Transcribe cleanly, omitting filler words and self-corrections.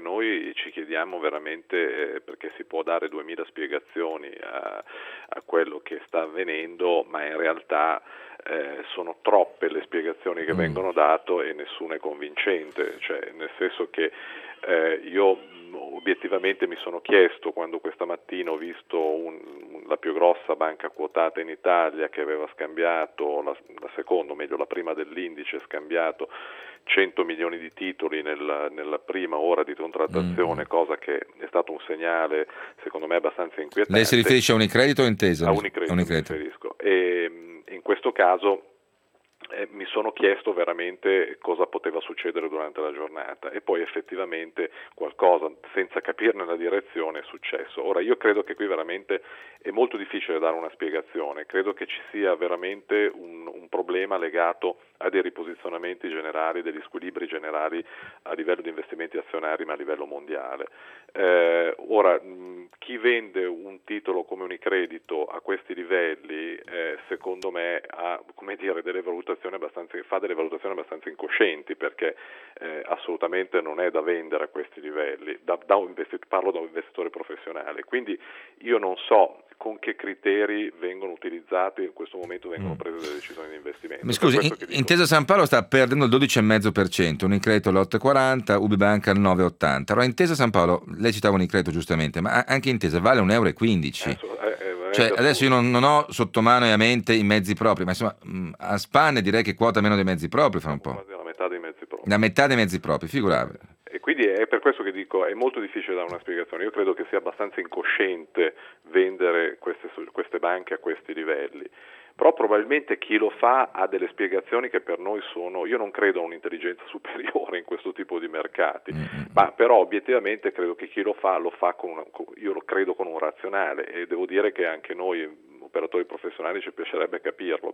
noi ci chiediamo veramente, perché si può dare 2000 spiegazioni a quello che sta avvenendo, ma in realtà sono troppe le spiegazioni che vengono date e nessuna è convincente, cioè nel senso che io obiettivamente mi sono chiesto, quando questa mattina ho visto la più grossa banca quotata in Italia che aveva scambiato, la prima dell'indice, scambiato 100 milioni di titoli nella prima ora di contrattazione, cosa che è stato un segnale secondo me abbastanza inquietante. Lei si riferisce a Unicredit o Intesa? A Unicredit mi riferisco. E in questo caso mi sono chiesto veramente cosa poteva succedere durante la giornata e poi effettivamente qualcosa, senza capirne la direzione, è successo. Ora io credo che qui veramente è molto difficile dare una spiegazione, credo che ci sia veramente un problema legato a dei riposizionamenti generali, degli squilibri generali a livello di investimenti azionari ma a livello mondiale. Ora chi vende un titolo come Unicredito a questi livelli secondo me ha, come dire, fa delle valutazioni abbastanza incoscienti, perché assolutamente non è da vendere a questi livelli, parlo da un investitore professionale, quindi io non so con che criteri vengono utilizzati in questo momento vengono prese delle decisioni di investimento. Mi scusi, Intesa San Paolo sta perdendo il 12,5%, Unicredito l'8,40, UBiBanca il 9,80. Allora Intesa San Paolo, lei citava Unicredito giustamente, ma anche Intesa vale 1,15 euro. Cioè, adesso io non ho sotto mano e a mente i mezzi propri, ma insomma a spanne direi che quota meno dei mezzi propri fra un po'. Quasi la metà dei mezzi propri. La metà dei mezzi propri, figurati. E quindi è per questo che dico, è molto difficile dare una spiegazione. Io credo che sia abbastanza incosciente vendere queste banche a questi livelli. Però probabilmente chi lo fa ha delle spiegazioni che per noi io non credo a un'intelligenza superiore in questo tipo di mercati, ma però obiettivamente credo che chi lo fa io lo credo con un razionale, e devo dire che anche noi operatori professionali ci piacerebbe capirlo.